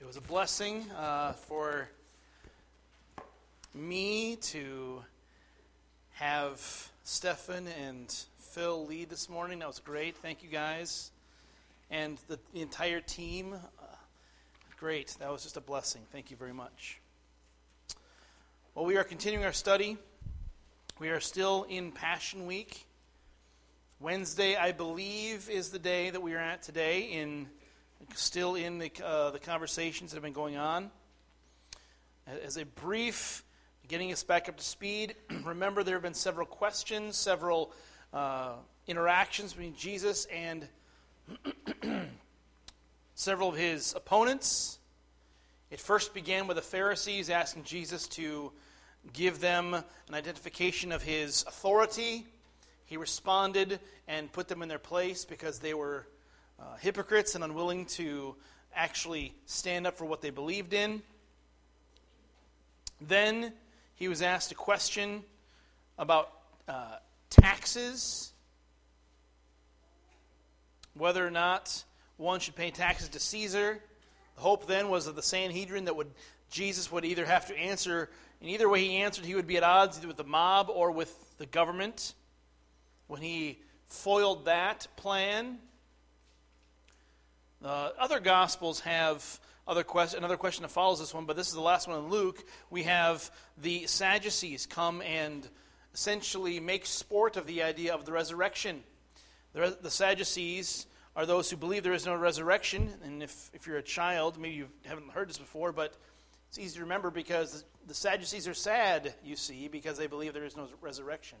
It was a blessing for me to have Stefan and Phil lead this morning. That was great. Thank you guys. And the entire team. Great. That was just a blessing. Thank you very much. Well, we are continuing our study. We are still in Passion Week. Wednesday, I believe, is the day that we are at today, still in the conversations that have been going on. As a brief, getting us back up to speed, remember there have been several questions, several interactions between Jesus and several of his opponents. It first began with the Pharisees asking Jesus to give them an identification of his authority. He responded and put them in their place because they were hypocrites and unwilling to actually stand up for what they believed in. Then he was asked a question about taxes, whether or not one should pay taxes to Caesar. The hope then was of the Sanhedrin that Jesus would either have to answer, in either way he answered, he would be at odds either with the mob or with the government. When he foiled that plan, other Gospels have another question that follows this one, but this is the last one in Luke. We have the Sadducees come and essentially make sport of the idea of the resurrection. The Sadducees are those who believe there is no resurrection, and if you're a child, maybe you haven't heard this before, but it's easy to remember because the Sadducees are sad, you see, because they believe there is no resurrection.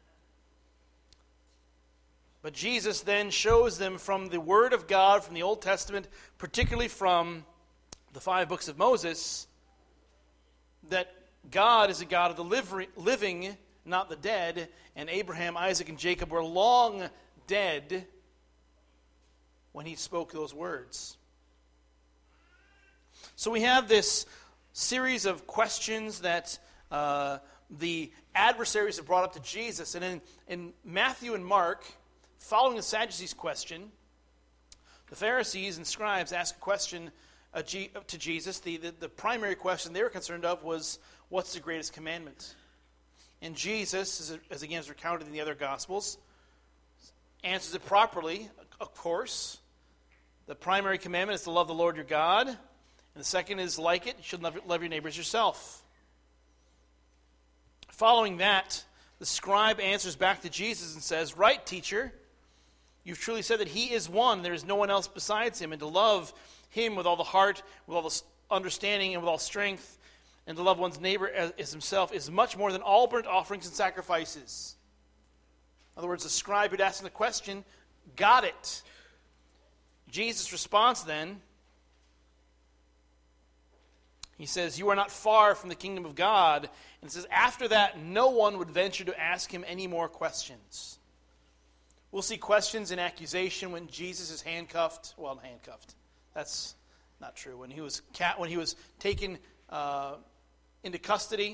But Jesus then shows them from the Word of God, from the Old Testament, particularly from the 5 books of Moses, that God is a God of the living, not the dead, and Abraham, Isaac, and Jacob were long dead when he spoke those words. So we have this series of questions that the adversaries have brought up to Jesus, and in Matthew and Mark, following the Sadducees' question, the Pharisees and scribes ask a question to Jesus. The primary question they were concerned of was, what's the greatest commandment? And Jesus, as again is recounted in the other Gospels, answers it properly, of course. The primary commandment is to love the Lord your God, and the second is like it, you should love your neighbors yourself. Following that, the scribe answers back to Jesus and says, right, teacher, you've truly said that he is one, there is no one else besides him, and to love him with all the heart, with all the understanding, and with all strength, and to love one's neighbor as himself is much more than all burnt offerings and sacrifices. In other words, the scribe who'd asked him the question got it. Jesus' response then, he says, you are not far from the kingdom of God. And it says, after that, no one would venture to ask him any more questions. We'll see questions and accusation when Jesus is handcuffed. Well, handcuffed. That's not true. When he was taken into custody,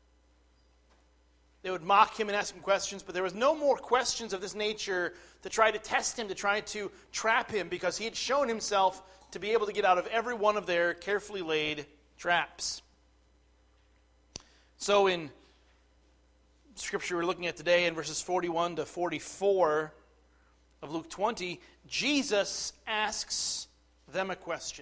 they would mock him and ask him questions, but there was no more questions of this nature to try to test him, to try to trap him, because he had shown himself to be able to get out of every one of their carefully laid traps. So in Scripture we're looking at today in verses 41 to 44 of Luke 20, Jesus asks them a question.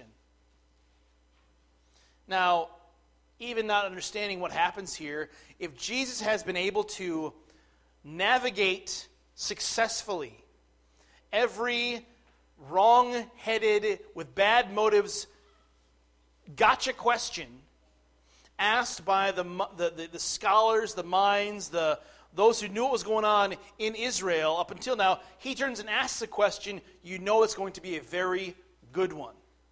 Now, even not understanding what happens here, if Jesus has been able to navigate successfully every wrong-headed, with bad motives, gotcha question asked by the scholars, the minds, those who knew what was going on in Israel up until now, he turns and asks a question, you know it's going to be a very good one.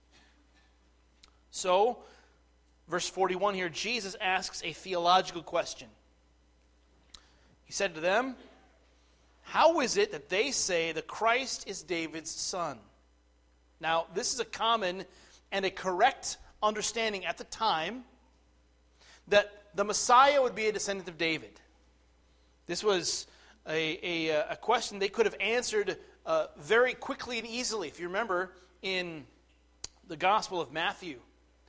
So, verse 41 here, Jesus asks a theological question. He said to them, how is it that they say the Christ is David's son? Now, this is a common and a correct understanding at the time that the Messiah would be a descendant of David. This was a question they could have answered very quickly and easily. If you remember in the Gospel of Matthew,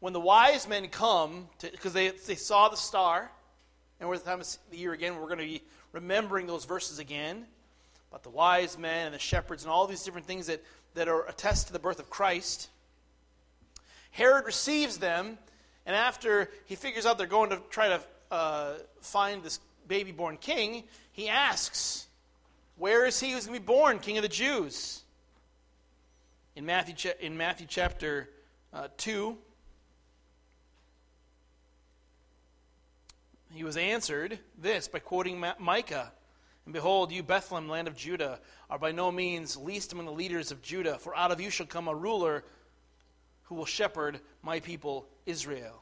when the wise men come, because they saw the star, and we're at the time of the year again, we're going to be remembering those verses again, about the wise men and the shepherds and all these different things that are attest to the birth of Christ. Herod receives them, and after he figures out they're going to try to find this baby-born king, he asks, where is he who's going to be born, King of the Jews? In Matthew chapter 2, he was answered this by quoting Micah. And behold, you, Bethlehem, land of Judah, are by no means least among the leaders of Judah, for out of you shall come a ruler who will shepherd my people Israel.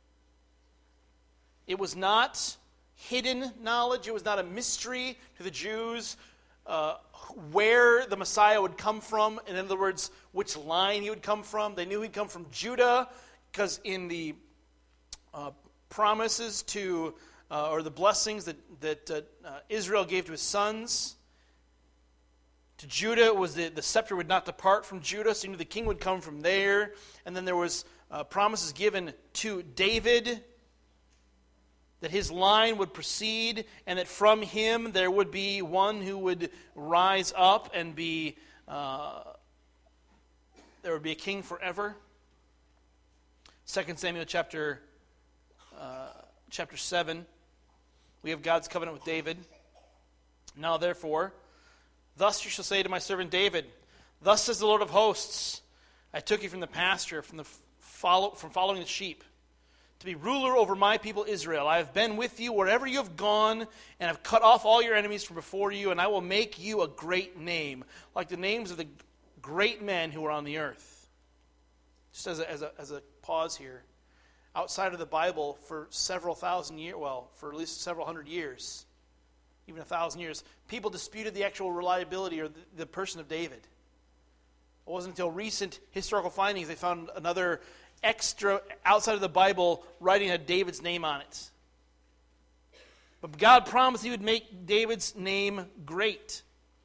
It was not hidden knowledge. It was not a mystery to the Jews where the Messiah would come from. In other words, which line he would come from. They knew he'd come from Judah, because in the promises to, or the blessings that Israel gave to his sons, to Judah it was the scepter would not depart from Judah, so you knew the king would come from there. And then there was promises given to David that his line would proceed, and that from him there would be one who would rise up and be, there would be a king forever. 2 Samuel chapter 7, we have God's covenant with David. Now therefore, thus you shall say to my servant David, thus says the Lord of hosts, I took you from the pasture, from following the sheep, to be ruler over my people Israel. I have been with you wherever you have gone, and have cut off all your enemies from before you, and I will make you a great name, like the names of the great men who are on the earth. Just as a pause here, outside of the Bible for several thousand years, well, for at least several hundred years, even 1,000 years, people disputed the actual reliability or the person of David. It wasn't until recent historical findings they found another extra outside of the Bible writing had David's name on it. But God promised he would make David's name great.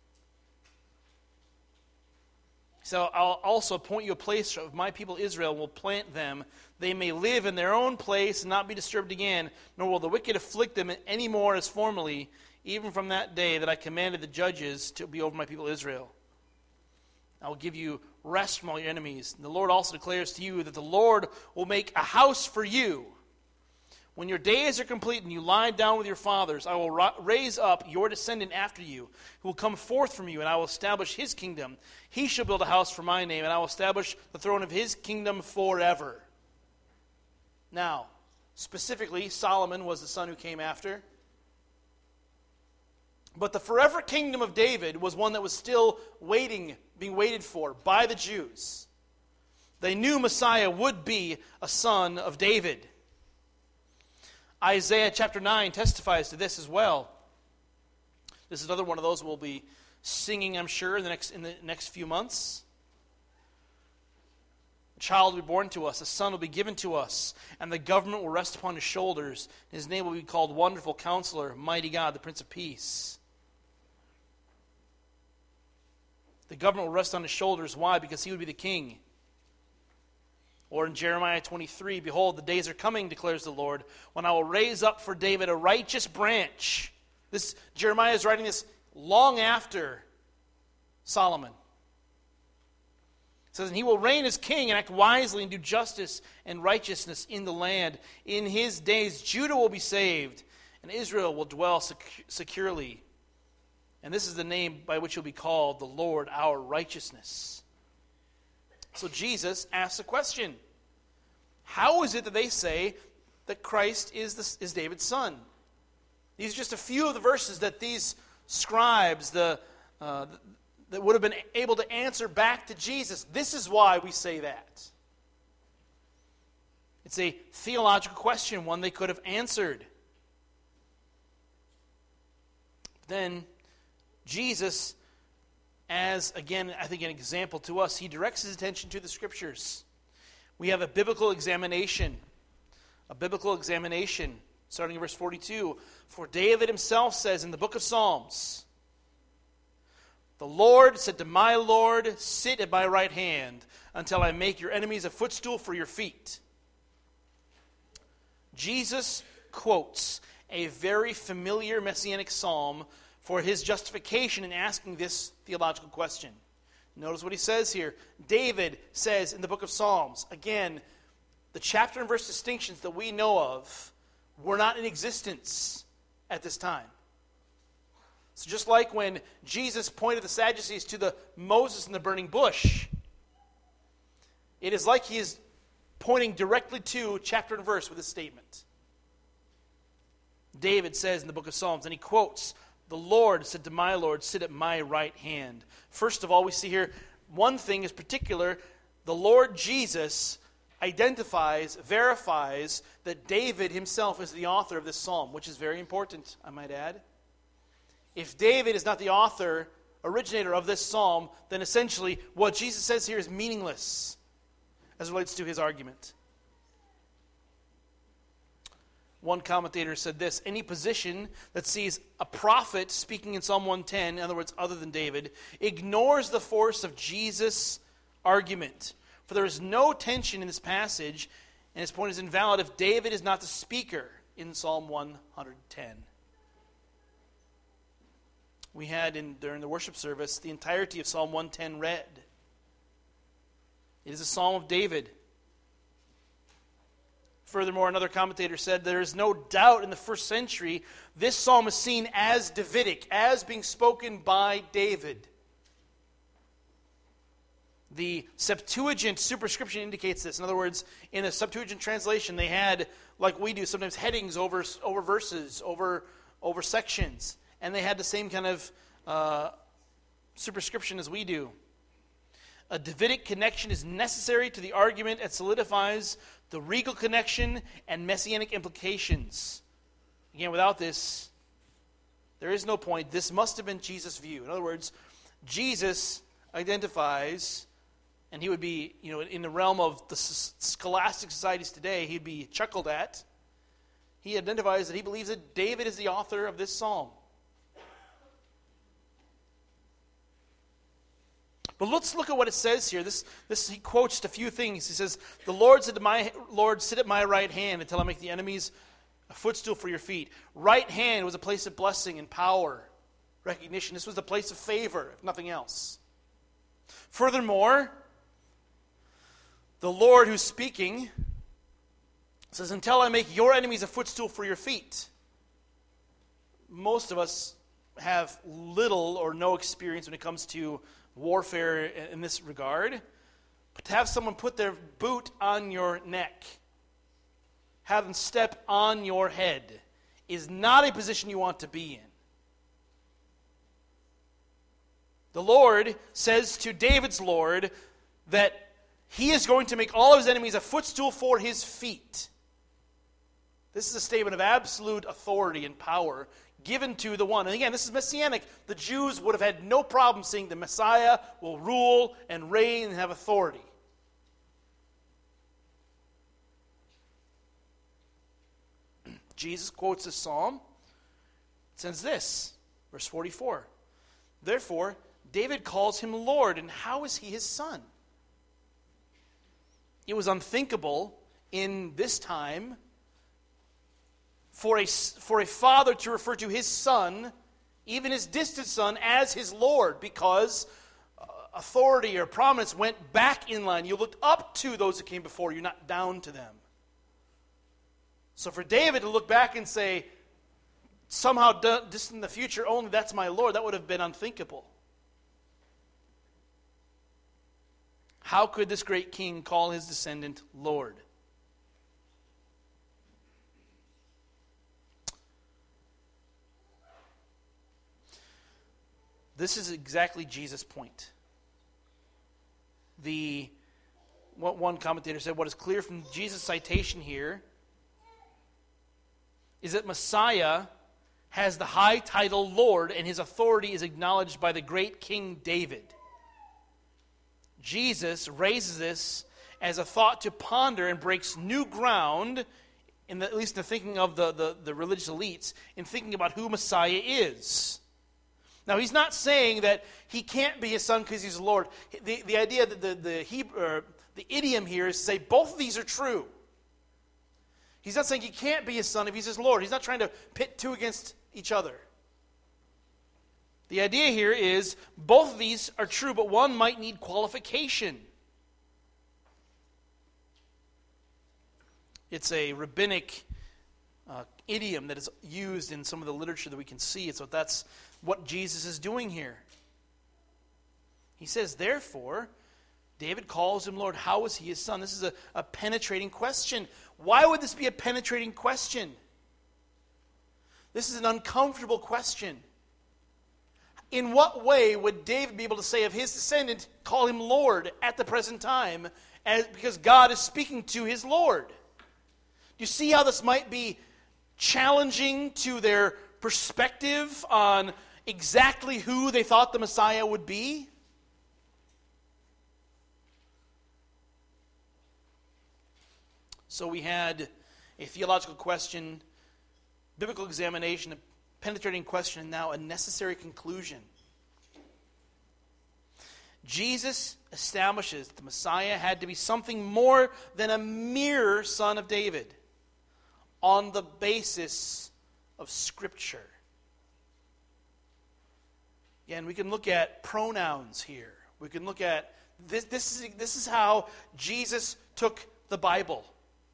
So I'll also appoint you a place of my people Israel, and will plant them. They may live in their own place and not be disturbed again, nor will the wicked afflict them any more as formerly, even from that day that I commanded the judges to be over my people Israel. I will give you rest from all your enemies. And the Lord also declares to you that the Lord will make a house for you. When your days are complete and you lie down with your fathers, I will raise up your descendant after you, who will come forth from you, and I will establish his kingdom. He shall build a house for my name, and I will establish the throne of his kingdom forever. Now, specifically, Solomon was the son who came after. But the forever kingdom of David was one that was still being waited for by the Jews. They knew Messiah would be a son of David. Isaiah chapter 9 testifies to this as well. This is another one of those we'll be singing, I'm sure, in the next few months. A child will be born to us, a son will be given to us, and the government will rest upon his shoulders. His name will be called Wonderful Counselor, Mighty God, the Prince of Peace. The government will rest on his shoulders. Why? Because he would be the king. Or in Jeremiah 23, behold, the days are coming, declares the Lord, when I will raise up for David a righteous branch. Jeremiah is writing this long after Solomon. It says, and he will reign as king and act wisely and do justice and righteousness in the land. In his days Judah will be saved, and Israel will dwell securely. And this is the name by which he'll be called, the Lord our righteousness. So Jesus asks a question. How is it that they say that Christ is David's son? These are just a few of the verses that these scribes that would have been able to answer back to Jesus. This is why we say that. It's a theological question, one they could have answered. Then Jesus, as, again, I think an example to us, he directs his attention to the Scriptures. We have a biblical examination. Starting in verse 42. For David himself says in the book of Psalms, the Lord said to my Lord, sit at my right hand until I make your enemies a footstool for your feet. Jesus quotes a very familiar messianic psalm for his justification in asking this theological question. Notice what he says here. David says in the book of Psalms, again, the chapter and verse distinctions that we know of were not in existence at this time. So just like when Jesus pointed the Sadducees to the Moses in the burning bush, it is like he is pointing directly to chapter and verse with this statement. David says in the book of Psalms, and he quotes, "The Lord said to my Lord, sit at my right hand." First of all, we see here one thing is particular. The Lord Jesus identifies, verifies that David himself is the author of this psalm, which is very important, I might add. If David is not the author, originator of this psalm, then essentially what Jesus says here is meaningless as it relates to his argument. One commentator said this: any position that sees a prophet speaking in Psalm 110, in other words, other than David, ignores the force of Jesus' argument. For there is no tension in this passage, and his point is invalid if David is not the speaker in Psalm 110. We had, during the worship service, the entirety of Psalm 110 read. It is a psalm of David. Furthermore, another commentator said there is no doubt in the first century this psalm is seen as Davidic, as being spoken by David. The Septuagint superscription indicates this. In other words, in a Septuagint translation, they had, like we do, sometimes headings over verses, over sections. And they had the same kind of superscription as we do. A Davidic connection is necessary to the argument and solidifies the regal connection and messianic implications. Again, without this, there is no point. This must have been Jesus' view. In other words, Jesus identifies, and he would be, in the realm of the scholastic societies today, he'd be chuckled at. He identifies that he believes that David is the author of this psalm. But let's look at what it says here. This he quotes a few things. He says, "The Lord said to my Lord, sit at my right hand until I make the enemies a footstool for your feet." Right hand was a place of blessing and power, recognition. This was the place of favor, if nothing else. Furthermore, the Lord who's speaking says, "Until I make your enemies a footstool for your feet." Most of us have little or no experience when it comes to warfare in this regard. But to have someone put their boot on your neck, have them step on your head, is not a position you want to be in. The Lord says to David's Lord that he is going to make all of his enemies a footstool for his feet. This is a statement of absolute authority and power given to the one. And again, this is messianic. The Jews would have had no problem seeing the Messiah will rule and reign and have authority. Jesus quotes this psalm. It says this, verse 44. "Therefore, David calls him Lord, and how is he his son?" It was unthinkable in this time for a father to refer to his son, even his distant son, as his Lord, because authority or prominence went back in line. You looked up to those who came before you, not down to them. So for David to look back and say, somehow distant in the future, only that's my Lord, that would have been unthinkable. How could this great king call his descendant Lord? This is exactly Jesus' point. What one commentator said, what is clear from Jesus' citation here is that Messiah has the high title Lord, and his authority is acknowledged by the great King David. Jesus raises this as a thought to ponder and breaks new ground, at least in the thinking of the religious elites, in thinking about who Messiah is. Now, he's not saying that he can't be his son because he's Lord. The idea that the idiom here is to say both of these are true. He's not saying he can't be his son if he's his Lord. He's not trying to pit two against each other. The idea here is both of these are true, but one might need qualification. It's a rabbinic idiom that is used in some of the literature that we can see. So that's what Jesus is doing here. He says, therefore, David calls him Lord. How is he his son? This is a penetrating question. Why would this be a penetrating question? This is an uncomfortable question. In what way would David be able to say of his descendant, call him Lord at the present time, because God is speaking to his Lord? Do you see how this might be challenging to their perspective on exactly who they thought the Messiah would be? So we had a theological question, biblical examination, a penetrating question, and now a necessary conclusion. Jesus establishes that the Messiah had to be something more than a mere son of David on the basis of Scripture. Again, we can look at pronouns here. We can look at this. This is how Jesus took the Bible.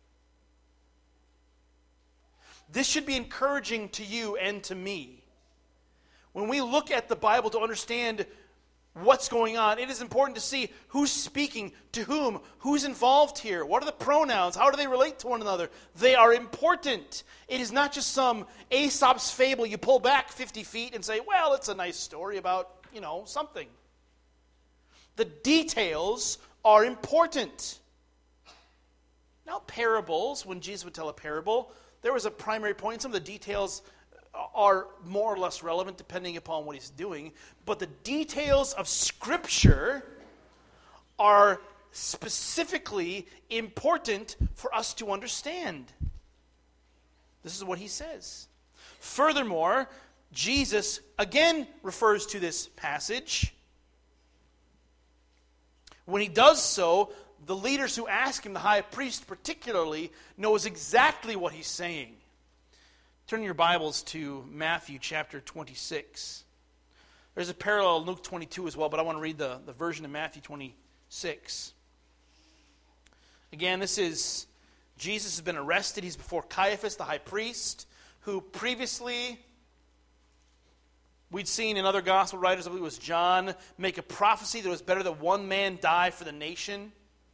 This should be encouraging to you and to me. When we look at the Bible to understand what's going on, it is important to see who's speaking to whom, who's involved here, what are the pronouns, how do they relate to one another. They are important. It is not just some Aesop's fable you pull back 50 feet and say, well, it's a nice story about, something. The details are important. Now, parables, when Jesus would tell a parable, there was a primary point. Some of the details are more or less relevant depending upon what he's doing. But the details of Scripture are specifically important for us to understand. This is what he says. Furthermore, Jesus again refers to this passage. When he does so, the leaders who ask him, the high priest particularly, knows exactly what he's saying. Turn your Bibles to Matthew chapter 26. There's a parallel in Luke 22 as well, but I want to read the version of Matthew 26. Again, this is, Jesus has been arrested. He's before Caiaphas, the high priest, who previously, we'd seen in other gospel writers, I believe it was John, make a prophecy that it was better that one man die for the nation.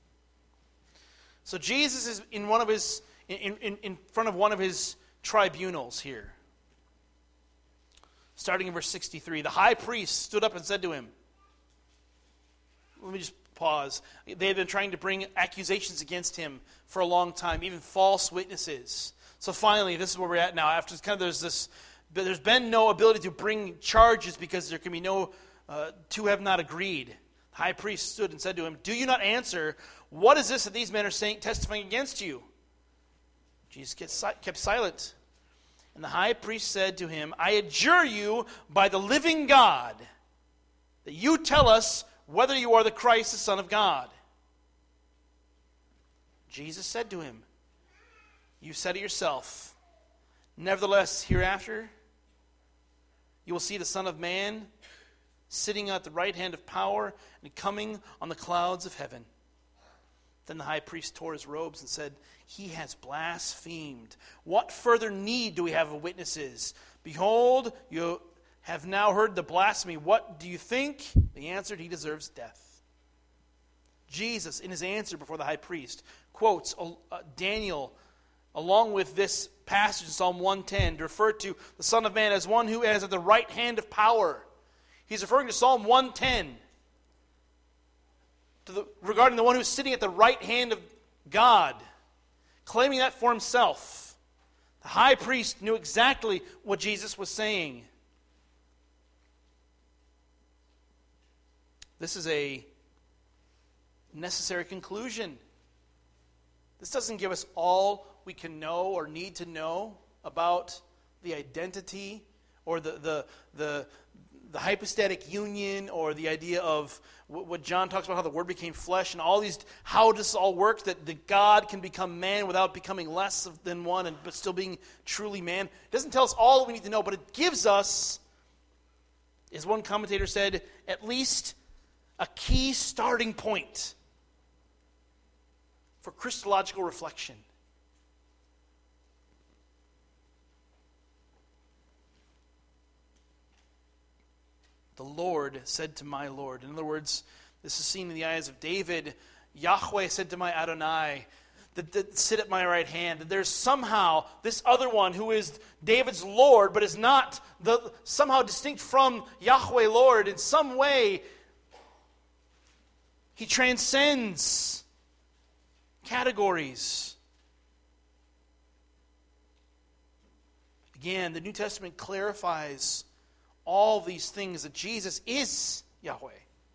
So Jesus is in front of one of his tribunals here. Starting in verse 63, the high priest stood up and said to him, let me just pause. They had been trying to bring accusations against him for a long time, even false witnesses. So finally, this is where we're at now. After there's been no ability to bring charges because there can be no, two have not agreed. The high priest stood and said to him, do you not answer? What is this that these men are saying, testifying against you? Jesus kept silent. And the high priest said to him, I adjure you by the living God that you tell us whether you are the Christ, the Son of God. Jesus said to him, you said it yourself. Nevertheless, hereafter, you will see the Son of Man sitting at the right hand of power and coming on the clouds of heaven. Then the high priest tore his robes and said, he has blasphemed. What further need do we have of witnesses? Behold, you have now heard the blasphemy. What do you think? They answered, he deserves death. Jesus, in his answer before the high priest, quotes Daniel along with this passage in Psalm 110 to refer to the Son of Man as one who is at the right hand of power. He's referring to Psalm 110 regarding the one who's sitting at the right hand of God, claiming that for himself. The high priest knew exactly what Jesus was saying. This is a necessary conclusion. This doesn't give us all we can know or need to know about the identity or the the hypostatic union, or the idea of what John talks about, how the Word became flesh, and all these, how does this all work, that God can become man without becoming less than one, but still being truly man. It doesn't tell us all that we need to know, but it gives us, as one commentator said, at least a key starting point for Christological reflection. The Lord said to my Lord. In other words, this is seen in the eyes of David. Yahweh said to my Adonai, that sit at my right hand. That there's somehow this other one who is David's Lord, but is not somehow distinct from Yahweh Lord. In some way, he transcends categories. Again, the New Testament clarifies all these things, that Jesus is Yahweh.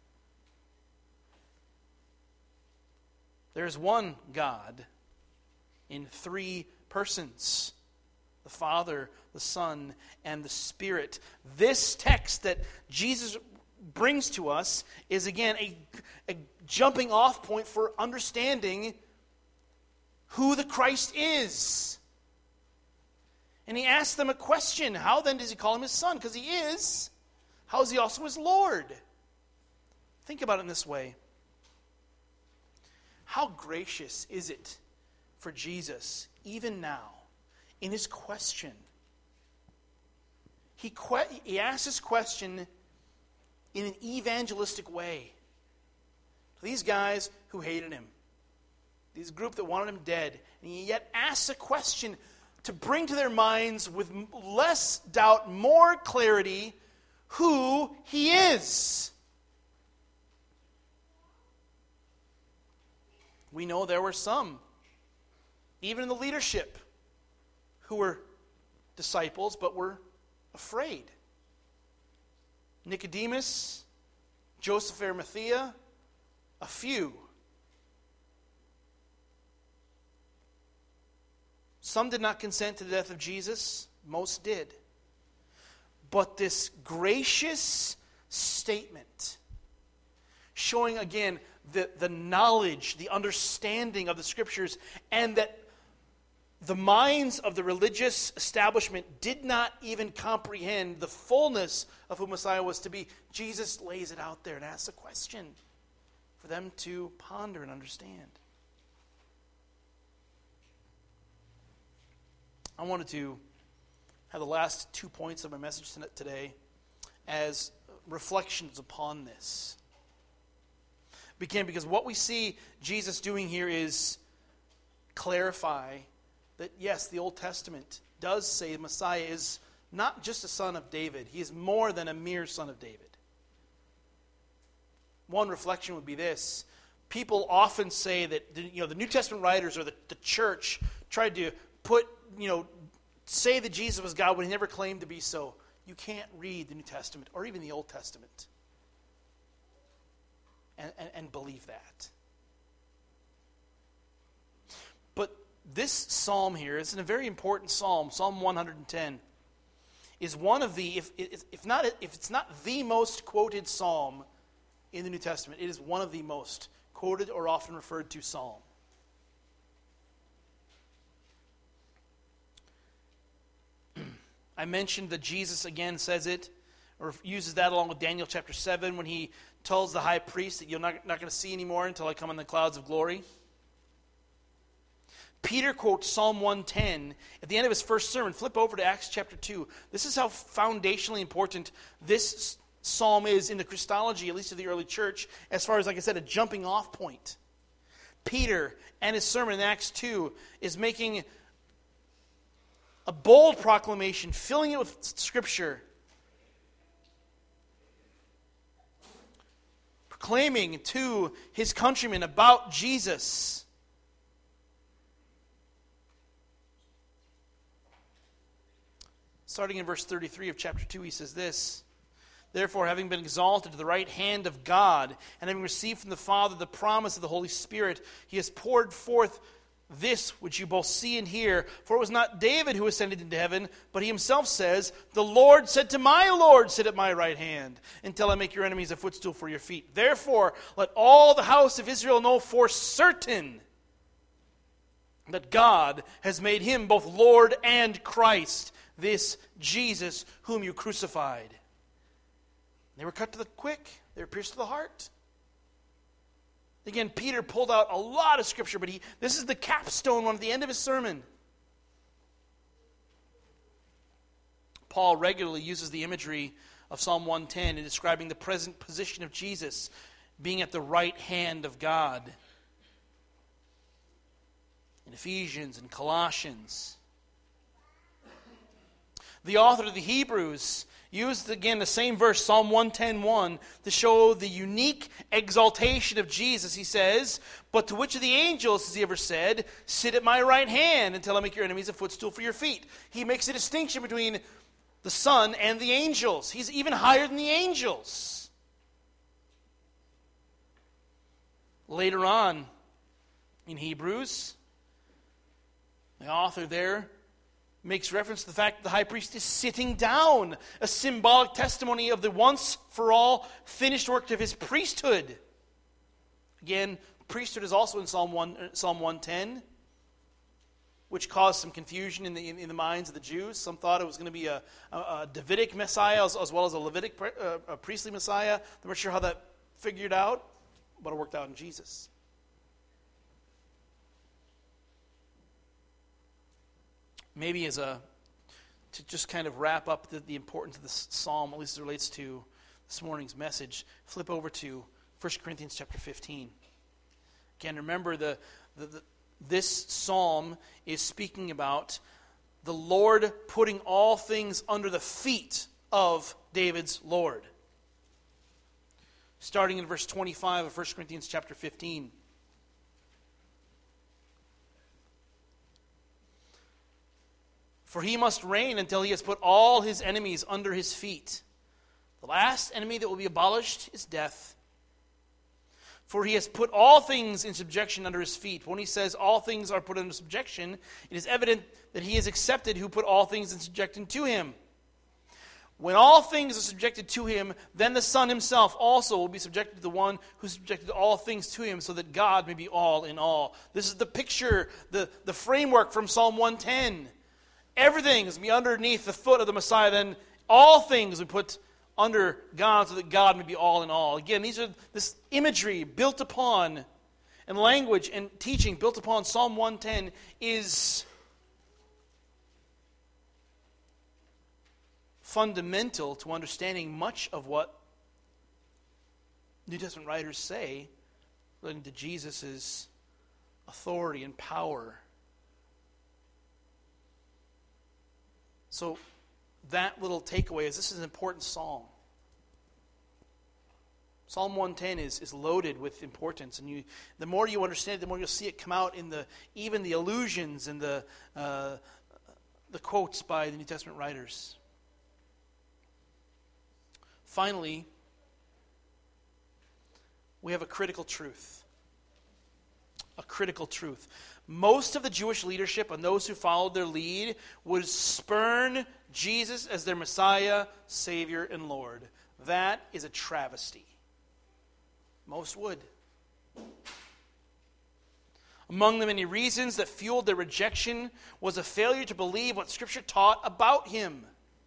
There is one God in three persons: the Father, the Son, and the Spirit. This text that Jesus brings to us is, again, a jumping off point for understanding who the Christ is. And he asks them a question. How then does he call him his son? Because he is. How is he also his Lord? Think about it in this way. How gracious is it for Jesus, even now, in his question? He asks his question in an evangelistic way. These guys who hated him, this group that wanted him dead, and he yet asks a question to bring to their minds with less doubt, more clarity, who he is. We know there were some, even in the leadership, who were disciples but were afraid. Nicodemus, Joseph of Arimathea, a few. Some did not consent to the death of Jesus. Most did. But this gracious statement, showing again the knowledge, the understanding of the Scriptures, and that the minds of the religious establishment did not even comprehend the fullness of who Messiah was to be. Jesus lays it out there and asks a question for them to ponder and understand. I wanted to have the last 2 points of my message today as reflections upon this. Again, because what we see Jesus doing here is clarify that, yes, the Old Testament does say Messiah is not just a son of David. He is more than a mere son of David. One reflection would be this. People often say that the New Testament writers or the church tried to say that Jesus was God when he never claimed to be so. You can't read the New Testament or even the Old Testament and believe that. But this psalm here is a very important psalm. Psalm 110 is one of the, if it's not the most quoted psalm in the New Testament, it is one of the most quoted or often referred to psalm. I mentioned that Jesus again says it, or uses that along with Daniel chapter 7 when he tells the high priest that you're not going to see anymore until I come in the clouds of glory. Peter quotes Psalm 110 at the end of his first sermon. Flip over to Acts chapter 2. This is how foundationally important this psalm is in the Christology, at least of the early church, as far as, like I said, a jumping off point. Peter and his sermon in Acts 2 is making a bold proclamation, filling it with Scripture, proclaiming to his countrymen about Jesus. Starting in verse 33 of chapter 2, he says this: Therefore, having been exalted to the right hand of God, and having received from the Father the promise of the Holy Spirit, he has poured forth this which you both see and hear. For it was not David who ascended into heaven, but he himself says, the Lord said to my Lord, sit at my right hand, until I make your enemies a footstool for your feet. Therefore, let all the house of Israel know for certain that God has made him both Lord and Christ, this Jesus whom you crucified. They were cut to the quick. They were pierced to the heart. Again, Peter pulled out a lot of Scripture, but this is the capstone one at the end of his sermon. Paul regularly uses the imagery of Psalm 110 in describing the present position of Jesus being at the right hand of God. In Ephesians and Colossians. The author of the Hebrews used again the same verse, Psalm 110:1, to show the unique exaltation of Jesus. He says, but to which of the angels has he ever said, sit at my right hand until I make your enemies a footstool for your feet? He makes a distinction between the Son and the angels. He's even higher than the angels. Later on in Hebrews, the author there makes reference to the fact that the high priest is sitting down, a symbolic testimony of the once-for-all finished work of his priesthood. Again, priesthood is also in Psalm 110, which caused some confusion in the minds of the Jews. Some thought it was going to be a Davidic Messiah as well as a Levitic a priestly Messiah. They weren't sure how that figured out, but it worked out in Jesus. Maybe to just kind of wrap up the importance of this psalm, at least as it relates to this morning's message, flip over to 1 Corinthians chapter 15. Again, remember this psalm is speaking about the Lord putting all things under the feet of David's Lord. Starting in verse 25 of 1 Corinthians chapter 15. For he must reign until he has put all his enemies under his feet. The last enemy that will be abolished is death. For he has put all things in subjection under his feet. When he says all things are put under subjection, it is evident that he is accepted who put all things in subjection to him. When all things are subjected to him, then the Son himself also will be subjected to the one who subjected all things to him, so that God may be all in all. This is the picture, the framework from Psalm 110. Everything is to be underneath the foot of the Messiah. Then all things we put under God so that God may be all in all. Again, this imagery built upon, and language and teaching built upon Psalm 110 is fundamental to understanding much of what New Testament writers say relating to Jesus' authority and power. So that little takeaway is this is an important psalm. Psalm 110 is loaded with importance, and the more you understand it, the more you'll see it come out in even the allusions and the quotes by the New Testament writers. Finally, we have a critical truth. A critical truth. Most of the Jewish leadership and those who followed their lead would spurn Jesus as their Messiah, Savior, and Lord. That is a travesty. Most would. Among the many reasons that fueled their rejection was a failure to believe what Scripture taught about him.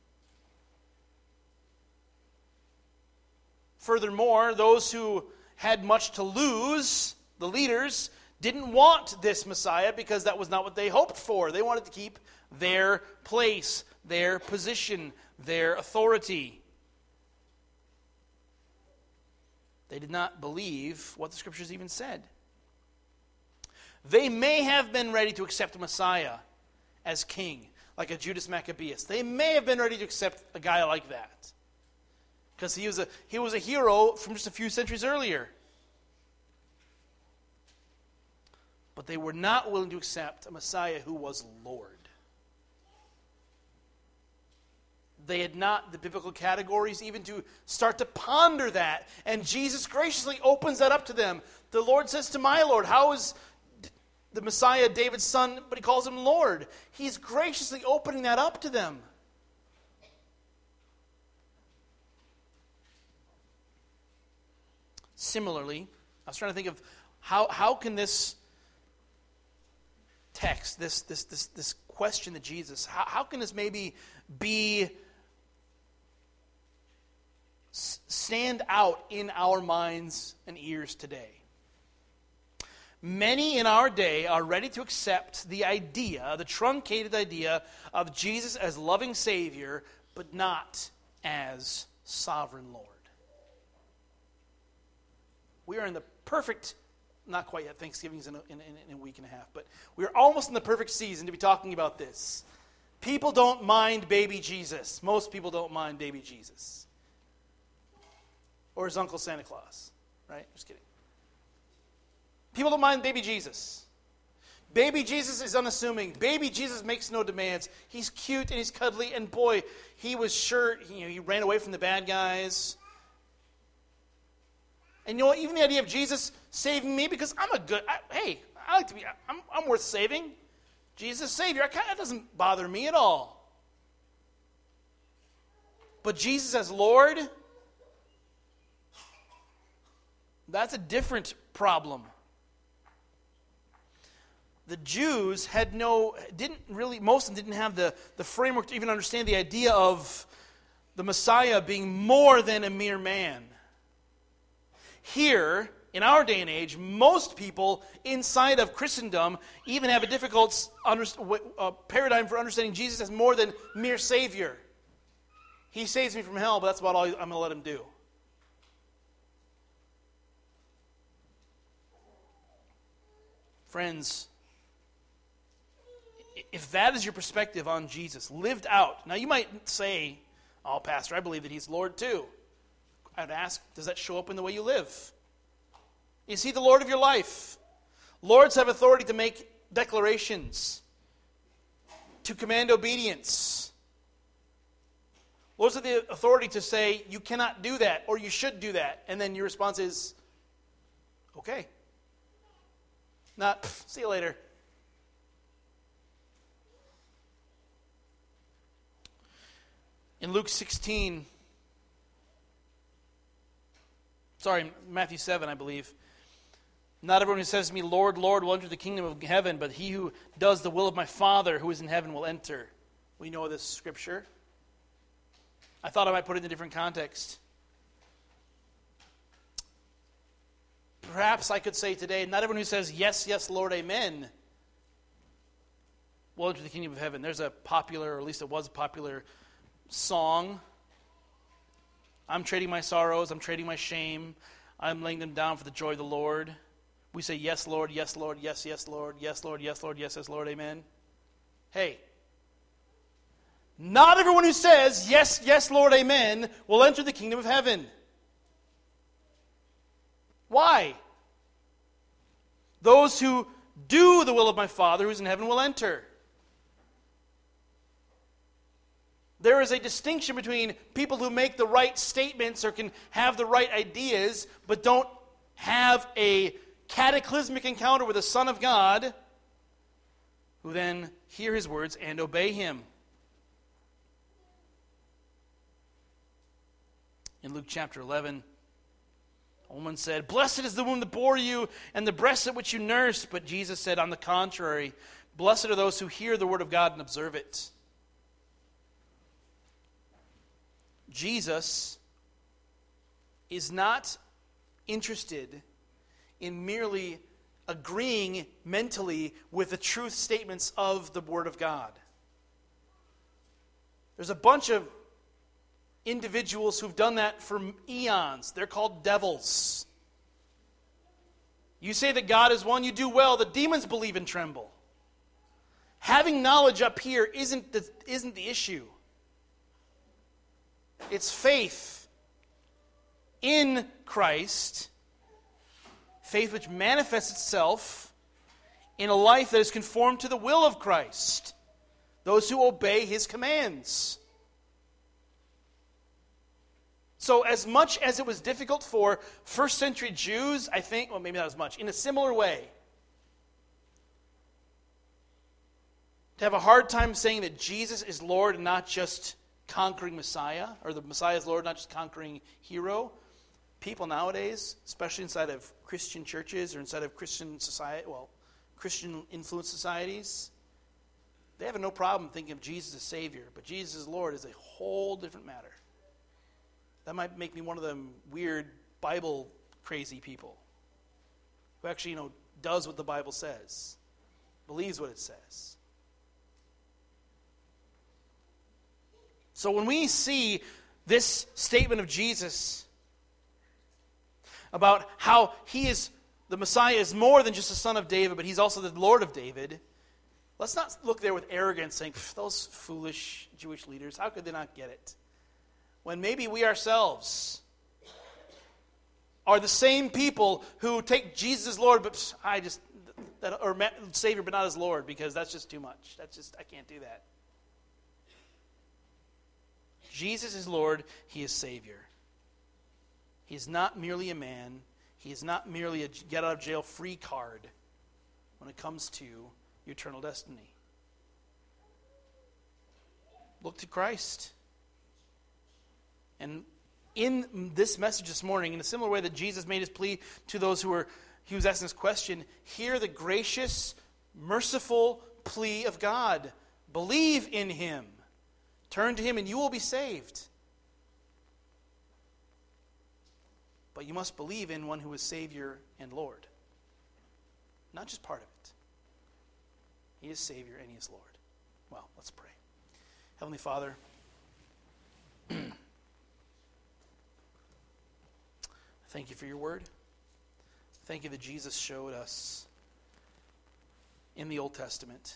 Furthermore, those who had much to lose, the leaders, didn't want this Messiah because that was not what they hoped for. They wanted to keep their place, their position, their authority. They did not believe what the Scriptures even said. They may have been ready to accept a Messiah as king, like a Judas Maccabeus. They may have been ready to accept a guy like that, because he was a hero from just a few centuries earlier. But they were not willing to accept a Messiah who was Lord. They had not the biblical categories even to start to ponder that. And Jesus graciously opens that up to them. The Lord says to my Lord, the Messiah, David's son, but he calls him Lord. He's graciously opening that up to them. Similarly, I was trying to think of how can this text, this question to Jesus, how can this maybe stand out in our minds and ears today? Many in our day are ready to accept the truncated idea of Jesus as loving Savior, but not as sovereign Lord. We are in the perfect, not quite yet, Thanksgiving's in a week and a half, but we are almost in the perfect season to be talking about this. People don't mind baby Jesus. Most people don't mind baby Jesus. Or his Uncle Santa Claus, right? Just kidding. People don't mind baby Jesus. Baby Jesus is unassuming. Baby Jesus makes no demands. He's cute and he's cuddly, and boy, he was sure, he ran away from the bad guys. And you know what? Even the idea of Jesus saving me, because I'm I like to be, I'm worth saving. Jesus, Savior, that doesn't bother me at all. But Jesus as Lord, that's a different problem. The Jews most of them didn't have the framework to even understand the idea of the Messiah being more than a mere man. Here, in our day and age, most people inside of Christendom even have a difficult paradigm for understanding Jesus as more than mere Savior. He saves me from hell, but that's about all I'm going to let him do. Friends, if that is your perspective on Jesus, lived out, now you might say, "Oh, Pastor, I believe that he's Lord too." I'd ask, does that show up in the way you live? Is he the Lord of your life? Lords have authority to make declarations, to command obedience. Lords have the authority to say, you cannot do that, or you should do that. And then your response is, okay. Not, see you later. In Luke 16, Matthew 7, I believe. Not everyone who says to me, Lord, Lord, will enter the kingdom of heaven, but he who does the will of my Father who is in heaven will enter. We know this scripture. I thought I might put it in a different context. Perhaps I could say today, not everyone who says, yes, yes, Lord, amen, will enter the kingdom of heaven. There's a popular, or at least it was a popular song. I'm trading my sorrows, I'm trading my shame, I'm laying them down for the joy of the Lord. We say, yes, Lord, yes, Lord, yes, yes, Lord, yes, Lord, yes, Lord, yes, yes, Lord, amen. Hey, not everyone who says, yes, yes, Lord, amen, will enter the kingdom of heaven. Why? Those who do the will of my Father who is in heaven will enter. There is a distinction between people who make the right statements or can have the right ideas, but don't have a cataclysmic encounter with the Son of God, who then hear his words and obey him. In Luke chapter 11, a woman said, "Blessed is the womb that bore you and the breast at which you nursed." But Jesus said, on the contrary, "Blessed are those who hear the word of God and observe it." Jesus is not interested in merely agreeing mentally with the truth statements of the Word of God. There's a bunch of individuals who've done that for eons. They're called devils. You say that God is one, you do well. The demons believe and tremble. Having knowledge up here isn't the issue. It's faith in Christ, faith which manifests itself in a life that is conformed to the will of Christ, those who obey his commands. So as much as it was difficult for first century Jews, I think, well, maybe not as much, in a similar way, have a hard time saying that Jesus is Lord and not just conquering Messiah, or the Messiah is Lord, not just conquering hero. People nowadays, especially inside of Christian churches or inside of Christian society, Christian influenced societies, they have no problem thinking of Jesus as Savior, but Jesus as Lord is a whole different matter. That might make me one of them weird Bible crazy people who actually, does what the Bible says, believes what it says. So when we see this statement of Jesus about how he is, the Messiah is more than just the son of David, but he's also the Lord of David, let's not look there with arrogance saying, those foolish Jewish leaders, how could they not get it? When maybe we ourselves are the same people who take Jesus as Lord, but or Savior, but not as Lord, because that's just too much. I can't do that. Jesus is Lord, he is Savior. He is not merely a man. He is not merely a get-out-of-jail-free card when it comes to your eternal destiny. Look to Christ. And in this message this morning, in a similar way that Jesus made his plea to those he was asking this question, hear the gracious, merciful plea of God. Believe in him. Turn to him and you will be saved. But you must believe in one who is Savior and Lord. Not just part of it. He is Savior and he is Lord. Well, let's pray. Heavenly Father, thank you for your word. Thank you that Jesus showed us in the Old Testament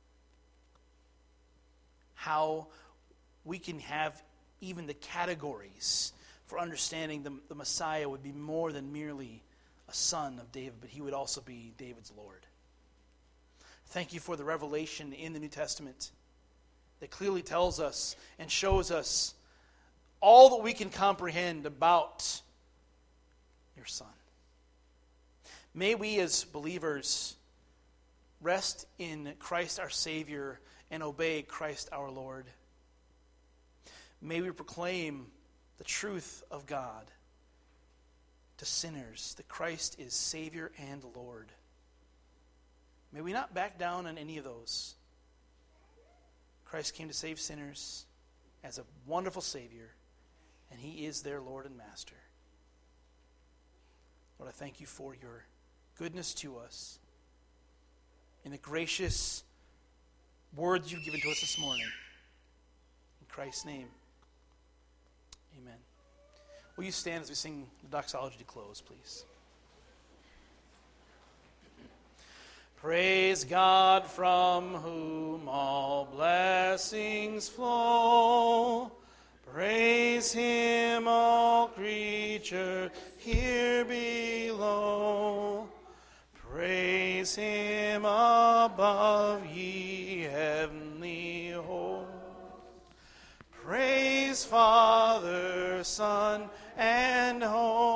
how we can have even the categories for understanding the Messiah would be more than merely a son of David, but he would also be David's Lord. Thank you for the revelation in the New Testament that clearly tells us and shows us all that we can comprehend about your Son. May we as believers rest in Christ our Savior and obey Christ our Lord. May we proclaim the truth of God to sinners, that Christ is Savior and Lord. May we not back down on any of those. Christ came to save sinners as a wonderful Savior, and he is their Lord and Master. Lord, I thank you for your goodness to us in the gracious words you've given to us this morning. In Christ's name, amen. Will you stand as we sing the doxology to close, please? Praise God from whom all blessings flow. Praise him, all creature here below. Praise him above, ye heavenly hosts. Praise Father, Son, and Holy